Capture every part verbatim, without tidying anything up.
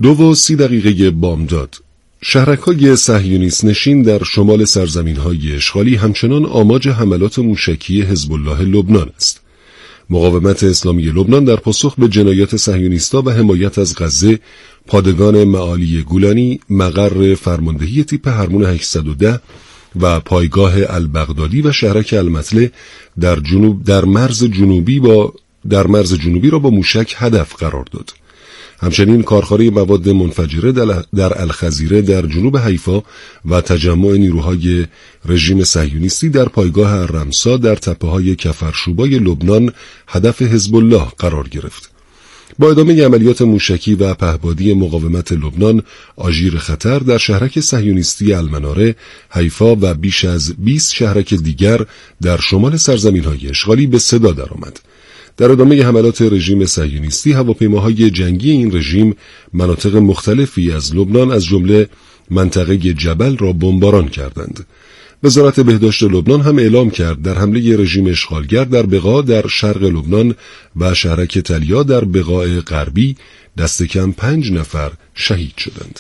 دو و سی دقیقه بامداد. شهرک‌های صهیونیست نشین در شمال سرزمین‌های اشغالی همچنان آماج حملات موشکی حزب الله لبنان است. مقاومت اسلامی لبنان در پاسخ به جنایات صهیونیست‌ها و حمایت از غزه، پادگان معالی گولانی، مقر فرماندهی تیپ هرمون هشتصد و ده و پایگاه البغدادی و شهرک المطلع در جنوب در مرز جنوبی با در مرز جنوبی را با موشک هدف قرار داد. همچنین کارخانه مواد منفجره در الخزیره در جنوب حیفا و تجمع نیروهای رژیم صهیونیستی در پایگاه الرمسا در تپه‌های کفرشوبای لبنان هدف حزب الله قرار گرفت. با ادامه عملیات موشکی و پهپادی مقاومت لبنان، آژیر خطر در شهرک صهیونیستی المناره، حیفا و بیش از بیست شهرک دیگر در شمال سرزمین‌های اشغالی به صدا درآمد. در ادامه حملات رژیم صهیونیستی، هواپیماهای جنگی این رژیم مناطق مختلفی از لبنان از جمله منطقه جبل را بمباران کردند. وزارت بهداشت لبنان هم اعلام کرد در حمله رژیم اشغالگر در بقاع در شرق لبنان و شهرک تلیا در بقاع غربی دست کم پنج نفر شهید شدند.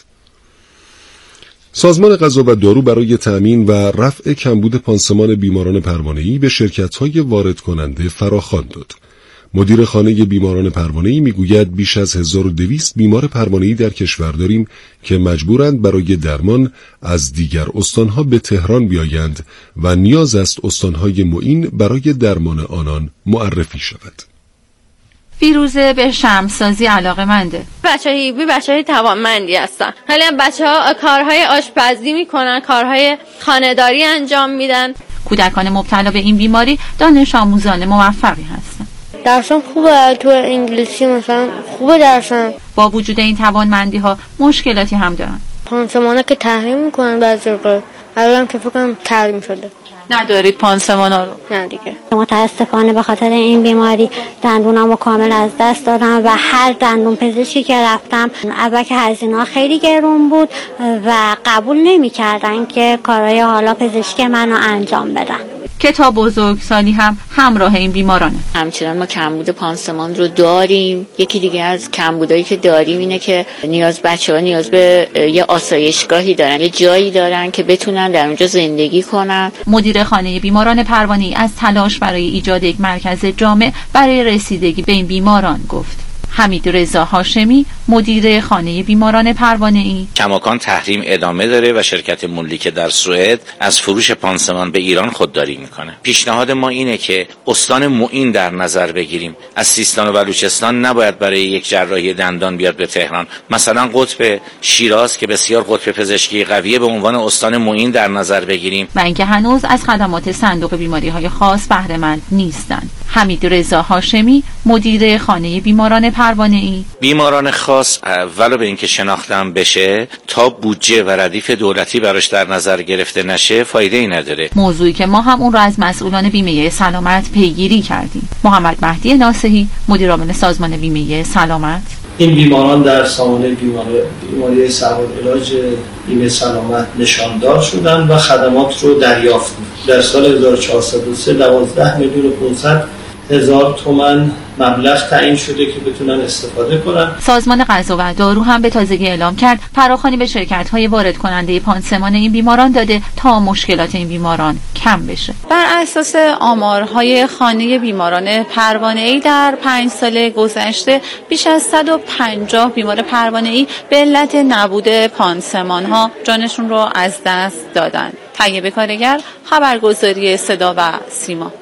سازمان غذا و دارو برای تأمین و رفع کمبود پانسمان بیماران پروانه‌ای به شرکت‌های وارد کننده فراخوان داد. مدیر خانه بیماران پروانه‌ای میگوید بیش از هزار و دویست بیمار پروانه‌ای در کشور داریم که مجبورند برای درمان از دیگر استانها به تهران بیایند و نیاز است استانهای معین برای درمان آنان معرفی شود. فیروزه به شمعسازی علاقه‌منده. بچه‌ای بی بچه‌ای توانمندی هستن. حالا بچه‌ها کارهای آشپزی میکنن، کارهای خانه‌داری انجام میدن. کودکان مبتلا به این بیماری دانش آموزان موفقی هستند. درسم خوبه، تو انگلیسی مثلا خوبه درسم. با وجود این توانمندی‌ها مشکلاتی هم دارن. پانسمانا که تحریم میکنن بعضی وقت. الان که فکر کنم تحریم شده. ندارید پانسمانا رو؟ نه دیگه. متاسفانه به خاطر این بیماری دندونامو کامل از دست دادم و هر دندون پزشکی که رفتم اول که هزینه‌ها خیلی گرون بود و قبول نمی‌کردن که کارهای حالا پزشکی منو انجام بدن. کتاب بزرگسالی هم همراه این بیمارانه. همچنان ما کمبود پانسمان رو داریم. یکی دیگه از کمبودایی که داریم اینه که نیاز بچه‌ها نیاز به یه آسایشگاهی دارن، یه جایی دارن که بتونن در اونجا زندگی کنن. مدیر خانه بیماران پروانه‌ای از تلاش برای ایجاد یک مرکز جامع برای رسیدگی به این بیماران گفت. حمید رضا هاشمی مدیر خانه بیماران پروانه‌ای: کماکان تحریم ادامه داره و شرکت مولیک در سوئد از فروش پانسمان به ایران خودداری میکنه. پیشنهاد ما اینه که استان معین در نظر بگیریم. از سیستان و بلوچستان نباید برای یک جراحی دندان بیاد به تهران. مثلا قطب شیراز که بسیار قطب پزشکی قویه به عنوان استان معین در نظر بگیریم. و اینکه هنوز از خدمات صندوق بیماری‌های خاص بهره مند نیستند. حمید رضا هاشمی مدیر خانه بیماران پروانه‌ای: بیماران خاص ولو به اینکه شناختن بشه تا بودجه و ردیف دولتی براش در نظر گرفته نشه فایده ای نداره. موضوعی که ما هم اون رو از مسئولان بیمه سلامت پیگیری کردیم. محمد مهدی ناصحی مدیر عامل سازمان بیمه سلامت: این بیماران در سامانه بیماری بیماری سواد علاج بیمه سلامت نشاندار شدن و خدمات رو دریافت. در سال هزار و چهارصد و سه دوازده میلیون و پانصد هزار تومان مبلغ تعیین شده که بتونن استفاده کنن. سازمان غذا و دارو هم به تازگی اعلام کرد فراخوانی به شرکت‌های وارد کننده پانسمان این بیماران داده تا مشکلات این بیماران کم بشه. بر اساس آمارهای خانه بیماران پروانه‌ای در پنج سال گذشته بیش از صد و پنجاه بیمار پروانه‌ای به علت نبود پانسمان‌ها جانشون رو از دست دادن. طیب کارگر، خبرگزاری صدا و سیما.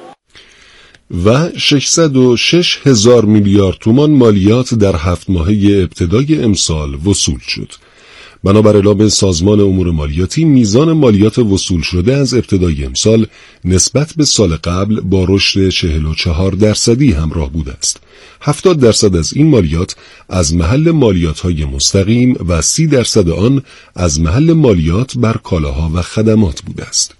و ششصد و شش هزار میلیارد تومان مالیات در هفت ماهه ابتدای امسال وصول شد. بنابر اعلام سازمان امور مالیاتی، میزان مالیات وصول شده از ابتدای امسال نسبت به سال قبل با رشد چهل و چهار درصدی همراه بوده است. هفتاد درصد از این مالیات از محل مالیات‌های مستقیم و سی درصد آن از محل مالیات بر کالاها و خدمات بوده است.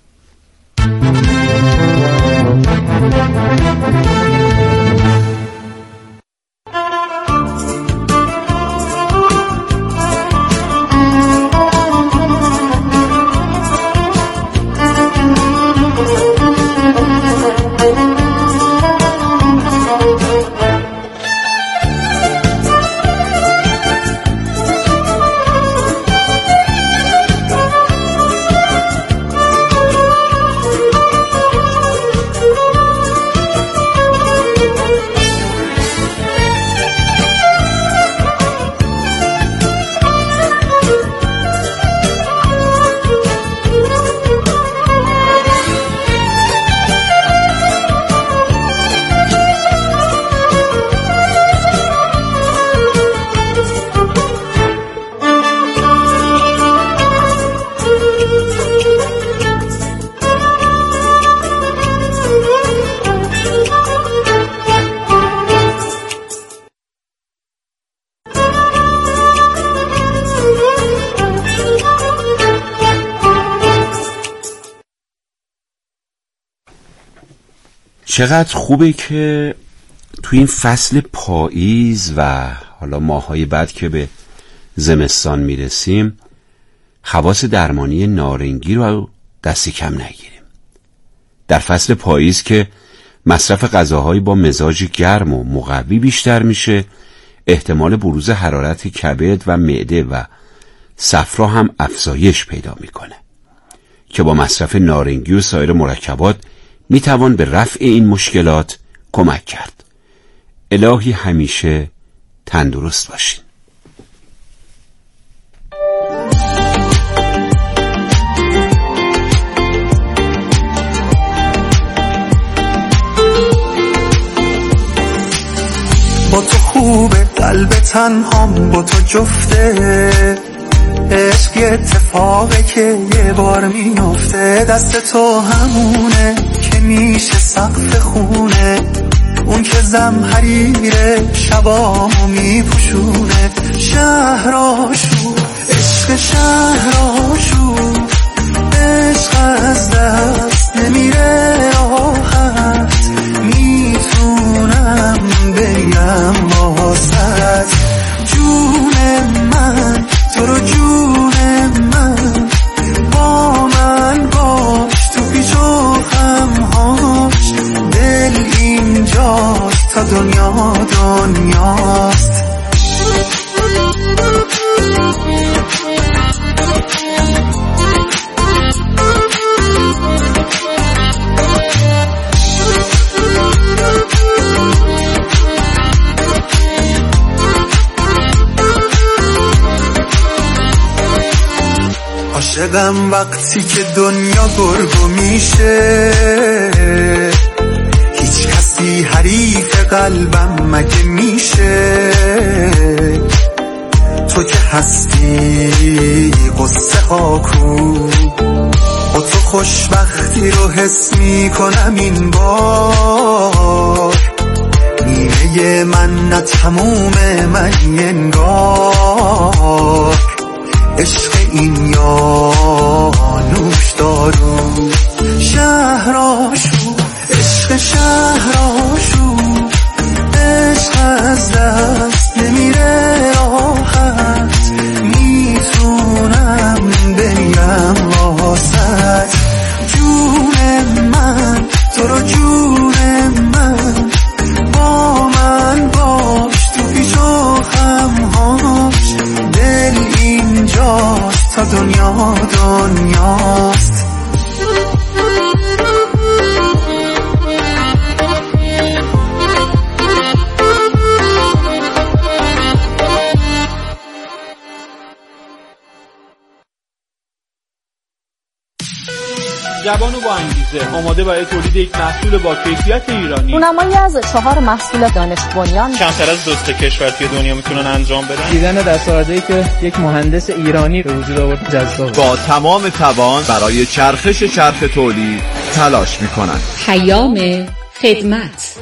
چقدر خوبه که تو این فصل پاییز و حالا ماهای بعد که به زمستان میرسیم خواص درمانی نارنگی رو دست کم نگیریم. در فصل پاییز که مصرف غذاهایی با مزاج گرم و مقوی بیشتر میشه، احتمال بروز حرارت کبد و معده و صفرا هم افزایش پیدا میکنه که با مصرف نارنگی و سایر مرکبات میتوان به رفع این مشکلات کمک کرد. الهی همیشه تندرست باشین. با تو خوبه قلب تنهام، با تو جفته عشق یه اتفاقه که یه بار میفته. دست تو همونه که میشه سقف خونه، اون که زمحریره شبامو میپوشونه. شهراشو عشق شهراشو، عشق از دست نمیره راحت، میتونم بگم واسط. جون من تو رو جون من، با من باش تو پیچ و خمهاش. دل اینجاست تا دنیا دنیاست. عاشقم وقتی که دنیا گرگو میشه، هیچ کسی حریف قلبم مگه میشه. تو که هستی قصه ها کو، با تو خوشبختی رو حس میکنم این بار. نیمه من نه تموم من انگار، عشق این یا نوش دارو. شهراشو عشق شهراشو، عشق از دست نمیره راحت، میتونم بگم واسط. جون من تو رو جون من، با من باش تو پیچ و خمهاش. دل اینجاست تا دنیا دنیاست. جوان و با انگیزه، آماده برای تولید یک محصول با کیفیت ایرانی. رونمایی از چهار محصول دانش بنیان کمتر از دو تا کشور توی دنیا میتونن انجام بدن. دیدن دستاوردهایی که یک مهندس ایرانی به وجود آورد جذاب. با تمام توان برای چرخش چرخ تولید تلاش میکنن. پیام خدمت.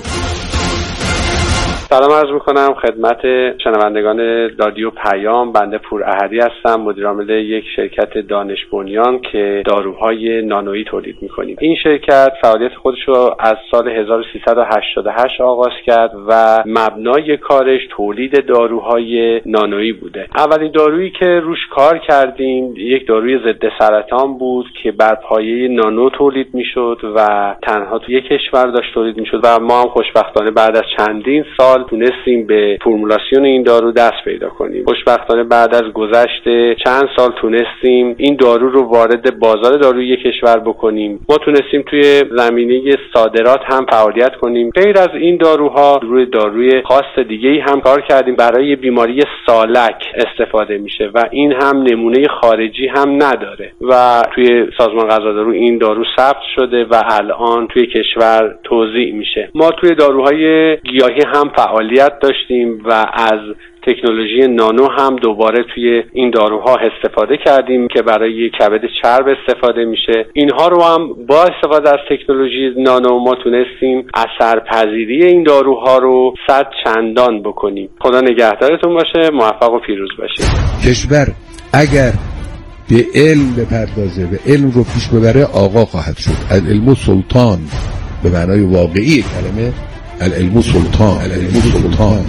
سلام عرض میکنم خدمت شنوندگان رادیو پیام. بنده پور احدی هستم، مدیر عامل یک شرکت دانش بنیان که داروهای نانویی تولید میکنیم. این شرکت فعالیت خودش رو از سال هزار و سیصد و هشتاد و هشت آغاز کرد و مبنای کارش تولید داروهای نانویی بوده. اولین دارویی که روش کار کردیم یک داروی ضد سرطان بود که بر پایه نانو تولید میشد و تنها تو یک کشور داشت تولید میشد و ما هم خوشبختانه بعد از چندین سال تونستیم به فرمولاسیون این دارو دست پیدا کنیم. خوشبختانه بعد از گذشت چند سال تونستیم این دارو رو وارد بازار دارویی کشور بکنیم. ما تونستیم توی زمینه صادرات هم فعالیت کنیم. غیر از این داروها روی داروی خاص دیگه‌ای هم کار کردیم، برای بیماری سالک استفاده میشه و این هم نمونه خارجی هم نداره و توی سازمان غذادارو این دارو ثبت شده و الان توی کشور توزیع میشه. ما توی داروهای گیاهی هم فعالیت داشتیم و از تکنولوژی نانو هم دوباره توی این داروها استفاده کردیم که برای کبد چرب استفاده میشه. اینها رو هم با استفاده از تکنولوژی نانو ما تونستیم اثرپذیری این داروها رو صد چندان بکنیم. خدا نگهدارتون باشه، موفق و پیروز باشید. کشور اگر به علم بپردازه و علم رو پیش ببره آقا خواهد شد. العلم سلطان. به معنای واقعی کلمه العلم سلطان، العلم سلطان.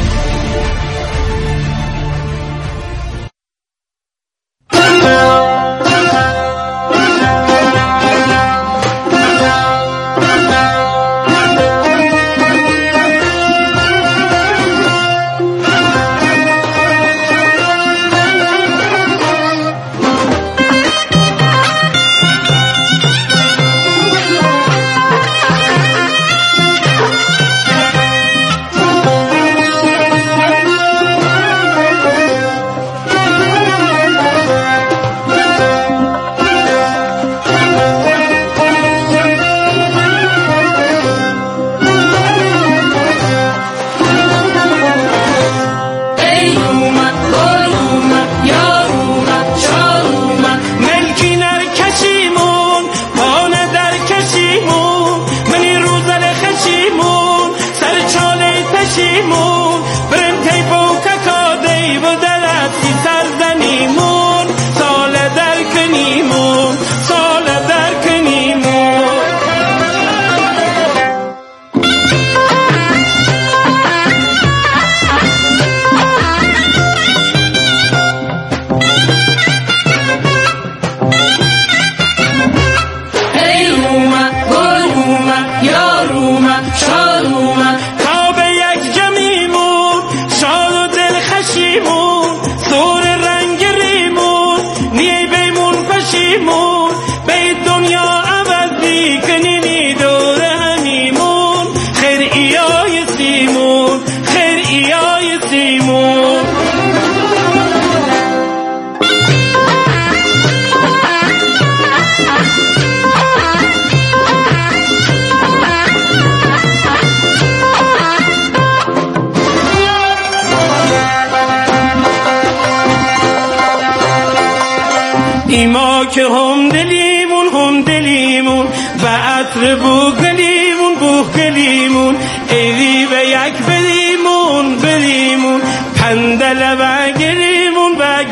ایما که هم دلیمون هم دلیمون و عطر بو گلیمون بو گلیمون ایوی و یک بریمون بریمون پندل و گریمون و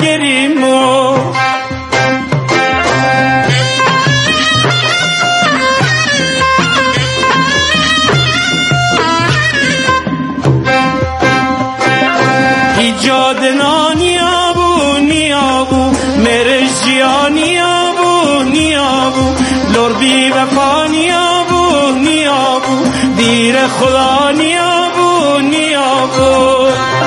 گریمون ایجاد نانیابو نیابو مرشیا نیابو نیابو لردی وفا نیابو نیابو دیر خدا نیابو نیابو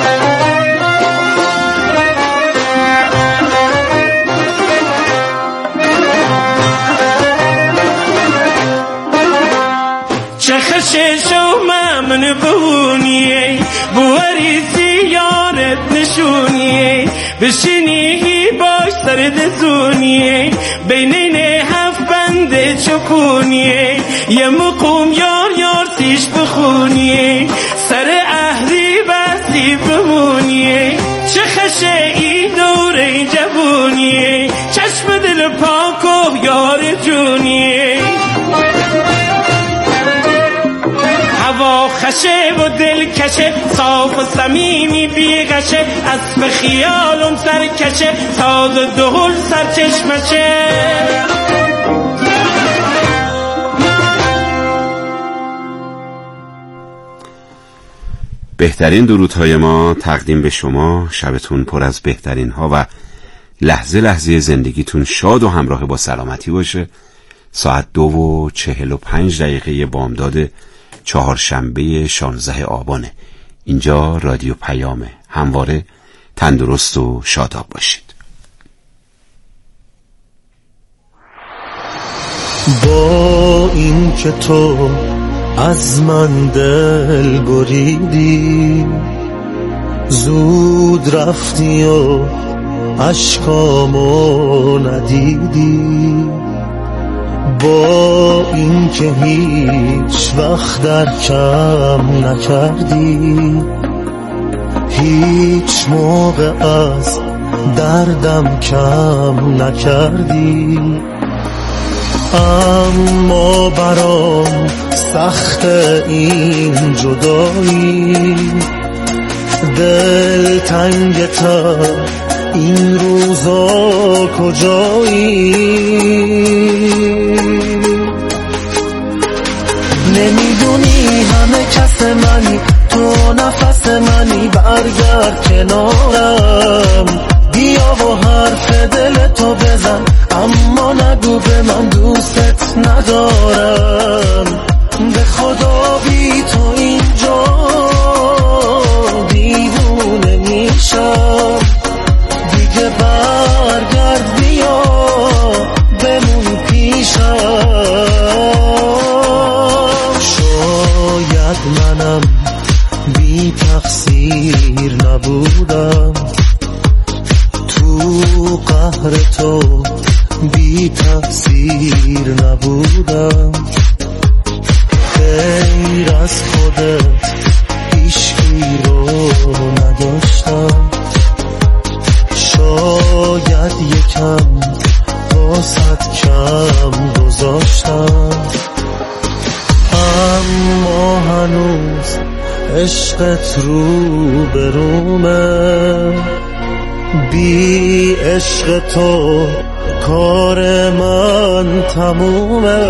چه خششو ممن بونیه بواری زیارت نشونیه بشینی باش سرد زونیه بینین هفت بنده چکونیه یه مقوم یار یار سیش بخونیه سر اهلی بستی بمونیه چه خشه ای دوره جبونیه چشم دل پاک و یار جونیه هوا خشه و دل کشه صاف و صمیمی بیغشه اسب خیالم سرکشه ساز دهل سرچشمشه بهترین درودهای ما تقدیم به شما. شبتون پر از بهترین ها و لحظه لحظه زندگیتون شاد و همراه با سلامتی باشه. ساعت دو و چهل و پنج دقیقه بامداد چهارشنبه شانزده آبانه. اینجا رادیو پیامه. همواره تندرست و شاداب باشید. با این که تو از من دل بریدی زود رفتی و اشکامو ندیدی با این که هیچ وقت در کم نکردی هیچ موقع از دردم کم نکردی اما برام سخت این جدایی دل تنگ تا این روزا کجایی همه کس منی، تو نفس منی، برگرد کنارم. بیا و حرف دل تو بزن، اما نگو به من دوست ندارم. به خدا بی تو اینجا دیوونه میشم. دیگه برگرد بیا بمون پیشم. شاید منم بی تقصیر نبودم، تو قهر تو بی تقصیر نبودم. غیر از خودت هیچکی رو نداشتم. شاید یکم واسط کم گذاشتم، اما هنوز عشقت رو برومه. بی عشق تو کار من تمومه.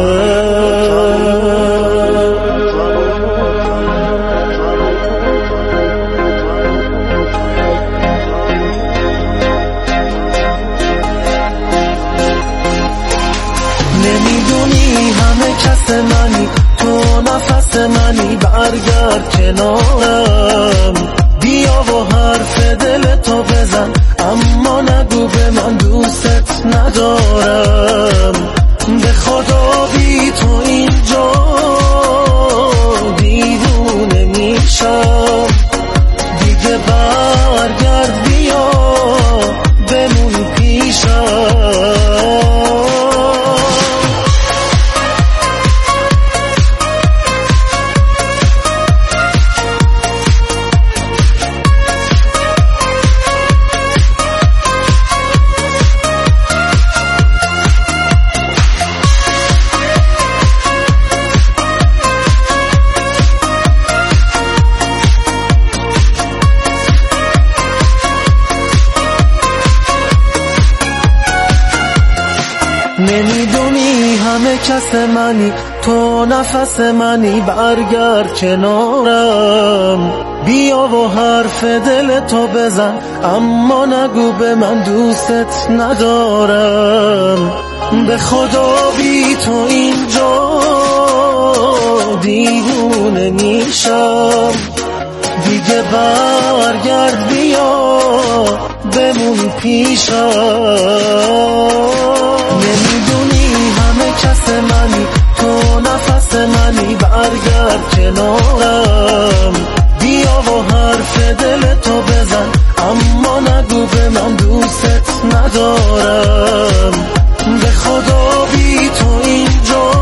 نمیدونی همه کس منی، تو نفس منی، برگرد کنارم. بیا و حرف دل تو بزن، اما نگو به من دوست ندارم. به خدا بی تو اینجا دیوونه میشم. دیگه برگرد بیا بمون پیشم. نمیدونی همه کس منی، تو نفس منی، برگرد کنارم. بیا و حرف دل تو بزن، اما نگو به من دوست ندارم. به خدا بی تو اینجا دیوونه میشم. دیگه برگرد بیا بمون پیشم. نمیدونی همه کس منی، تو نفس منی، برگرد کنارم. بیا و حرف دل تو بزن، اما نگو به من دوست ندارم. به خدا بی تو اینجا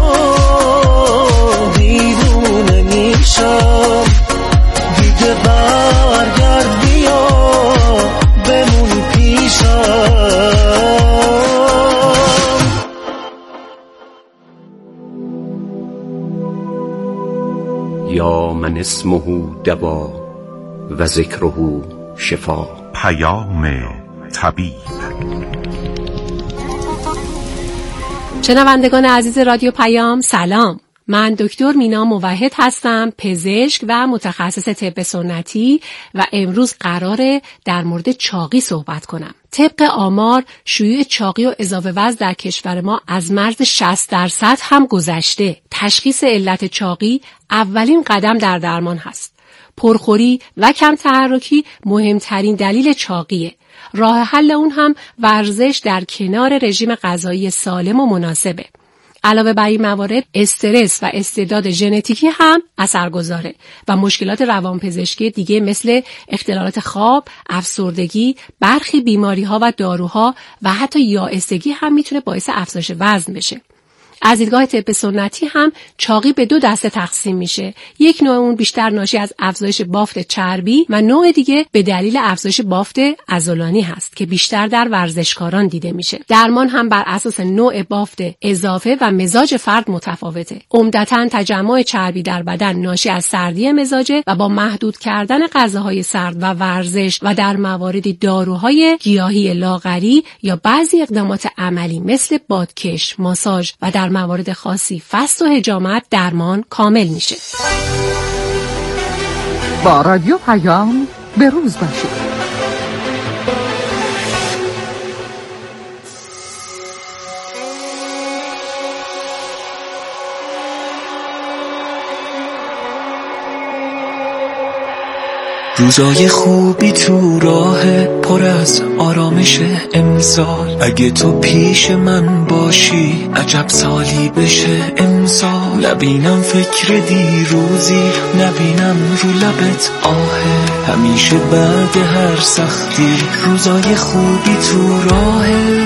دیوونه میشم. دیگه برگرد بیا بمون پیشم. یا من اسمه دوا و ذکره شفا. پیام طبیب. شنوندگان عزیز رادیو پیام، سلام. من دکتر مینا موحد هستم، پزشک و متخصص طب سنتی، و امروز قراره در مورد چاقی صحبت کنم. طبق آمار شیوع چاقی و اضافه وزن در کشور ما از مرز شصت درصد هم گذشته. تشخیص علت چاقی اولین قدم در درمان هست. پرخوری و کم تحرکی مهمترین دلیل چاقیه. راه حل اون هم ورزش در کنار رژیم غذایی سالم و مناسبه. علاوه بر این موارد، استرس و استعداد ژنتیکی هم اثرگذاره و مشکلات روانپزشکی دیگه مثل اختلالات خواب، افسردگی، برخی بیماری‌ها و داروها و حتی یائسگی هم میتونه باعث افزایش وزن بشه. از دیدگاه طب سنتی هم چاقی به دو دسته تقسیم میشه. یک نوع اون بیشتر ناشی از افزایش بافت چربی و نوع دیگه به دلیل افزایش بافت عضلانی هست که بیشتر در ورزشکاران دیده میشه. درمان هم بر اساس نوع بافت اضافه و مزاج فرد متفاوته. عمدتاً تجمع چربی در بدن ناشی از سردی مزاجه و با محدود کردن غذاهای سرد و ورزش و در مواردی داروهای گیاهی لاغری یا بعضی اقدامات عملی مثل بادکش، ماساژ و در موارد خاصی فست و حجامت درمان کامل میشه. با رادیو پیام به روز باشید. روزای خوبی تو راه پر از آرامش امسال، اگه تو پیش من باشی عجب سالی بشه امسال. نبینم فکر دیروزی، نبینم رو لبت آه، همیشه بعد هر سختی روزای خوبی تو راهه.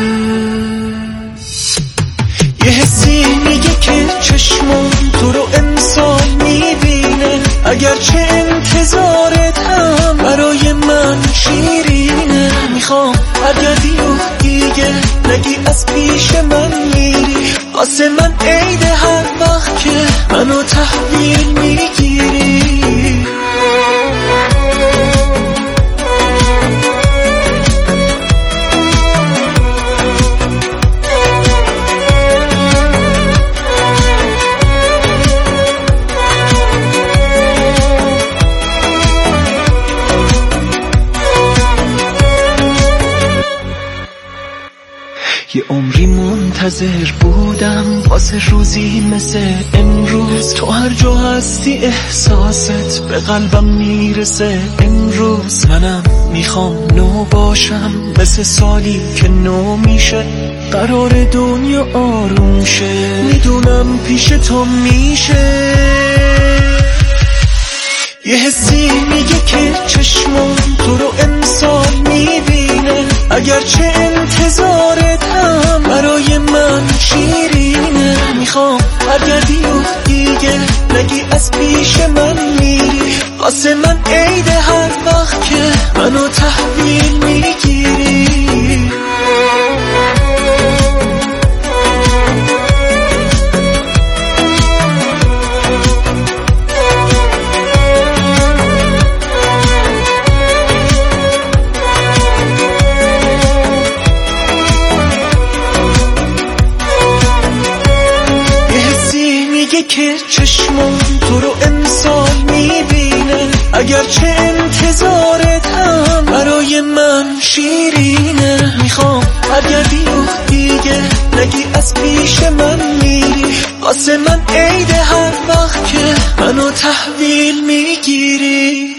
یه حسی میگه که چشمم تو رو امسال میبینه، اگرچه انتظارت هم برای من شیرینه. میخوام برگردی و دیگه نگی از پیش من میری، واسه من عید هر وقت که منو تحویل میگیری. یه عمری منتظر بودم واسه روزی مثل امروز، تو هر جا هستی احساست به قلبم میرسه امروز. منم میخوام نو باشم مثل سالی که نو میشه، قرار دنیا آروم شه، میدونم پیش تو میشه. یه حسی میگه که چشمم تو رو امسال میبینه، اگرچه انتظارت هم برای من شیرینه. میخوام برگردی و دیگه نگی از پیش من میری، واسه من عید هر وقت که منو تحویل میگیری. که چشمم تو رو امسال میبینه، اگرچه انتظارت هم برای من شیرینه. میخوام برگردی و دیگه نگی از پیش من میری، واسه من عید هر وقت که منو تحویل میگیری.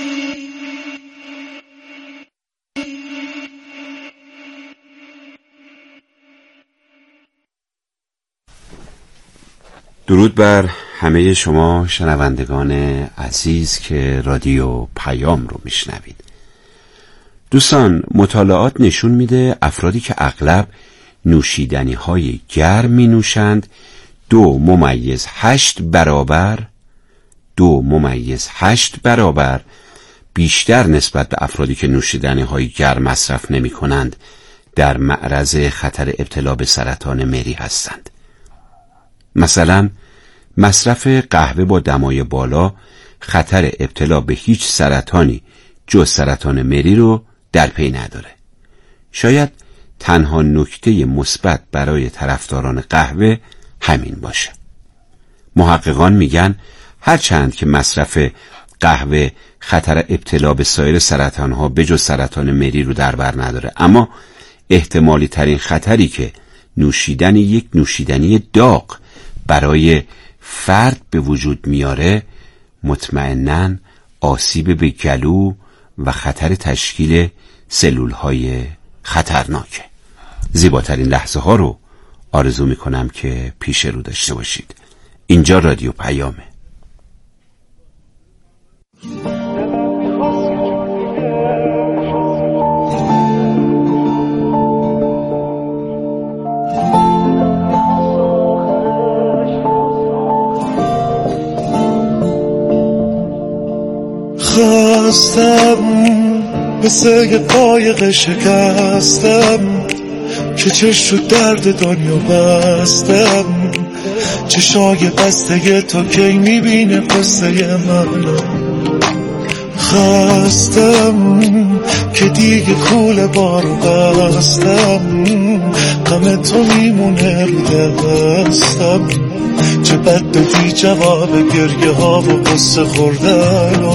درود بر همه شما شنوندگان عزیز که رادیو پیام رو میشنوید. دوستان، مطالعات نشون میده افرادی که اغلب نوشیدنی های گرم می نوشند دو ممیز هشت برابر دو ممیز هشت برابر بیشتر نسبت به افرادی که نوشیدنی های گرم مصرف نمی کنند در معرض خطر ابتلا به سرطان مری هستند. مثلا مصرف قهوه با دمای بالا خطر ابتلا به هیچ سرطانی جز سرطان مری رو در پی نداره. شاید تنها نکته مثبت برای طرفداران قهوه همین باشه. محققان میگن هرچند که مصرف قهوه خطر ابتلا به سایر سرطانها به جز سرطان مری رو در بر نداره، اما احتمالی ترین خطری که نوشیدن یک نوشیدنی داغ برای فرد به وجود میاره مطمئناً آسیب به گلو و خطر تشکیل سلولهای خطرناکه. زیباترین لحظه ها رو آرزو میکنم که پیش رو داشته باشید. اینجا رادیو پیامه. خواستم مثل یه قایق شکستم که چش رو درد دنیا بستم، چشای بسته تو کی میبینه قصه من. خواستم که دیگه کول بارو بستم، غم تو میمونه رو دستم. چه بد دادی جواب گریه ها و قصه خوردن.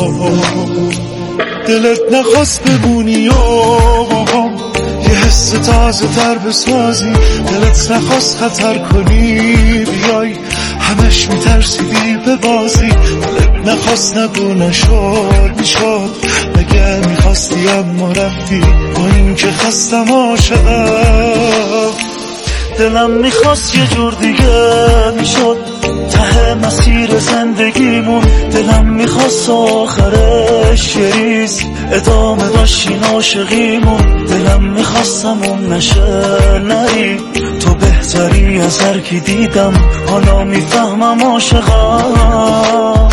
دلت نخواست بمونی و یه حس تازه تر بسازی، دلت نخواست خطر کنی بیای، همش میترسیدی به بازی. دلت نخواست نگو نشد میشد، مگه میخواستی اما رفتی، با این که خستم عاشقم. دلم میخواست یه جور دیگه میشد ته مسیر زندگیمون، دلم میخواست آخرش یه ریز ادامه داشتین عاشقیمون. دلم میخواستم اون نشه نری، تو بهتری از هر کی دیدم، حالا میفهمم عاشقم.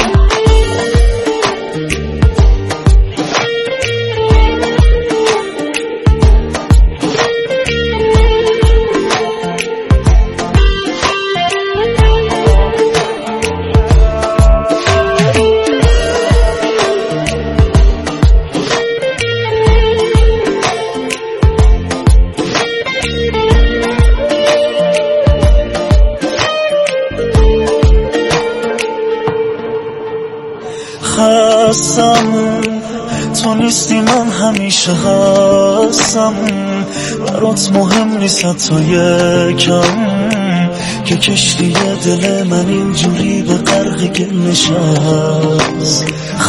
خستم تو نیستی من همیشه هستم، برات مهم نیست حتی یکم که کشتی دل من اینجوری به غرق نشست.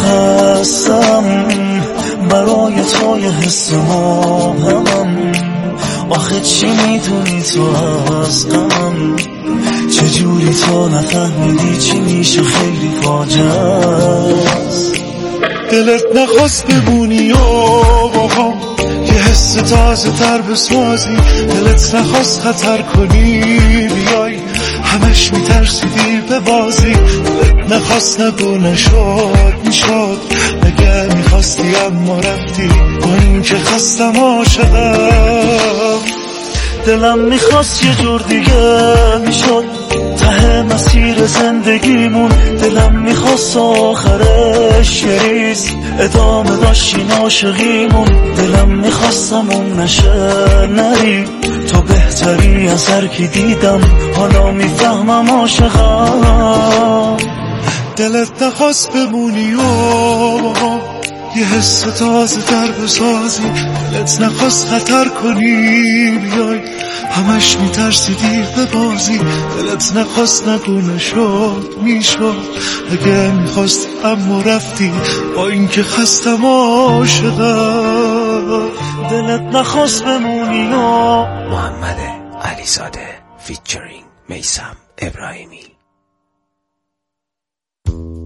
خستم برای تو یه حس ماهمم، آخه چی میدونی تو از غمم، چجوری تو نفهمیدی چی میشه خیلی فاجعه است. دلت نخواست بمونی و باهم یه حس تازه تر بسازی، دلت نخواست خطر کنی بیای، همش میترسیدی به بازی. دلت نخواست نگو نشد میشد، مگه میخواستی اما رفتی، با این که خستم عاشقم. دلم میخواست یه جور دیگه میشد ته مسیر زندگیمون، دلم میخواست آخرش یه ریز ادامه داشتین عاشقیمون. دلم میخواستم اون نشه نری، تو بهتری از هر کی دیدم، حالا میفهمم عاشقم. دلت نخواست بمونی و یه حس تازه تر بسازی، دلت نخواست خطر کنی بیای، همش میترسیدی به بازی. دلت نخواست نگو نشد میشد، اگه میخواست اما رفتی، با این که خستم عاشقم. دلت نخواست بمونی و محمد علیزاده فیچرینگ میثم ابراهیمی.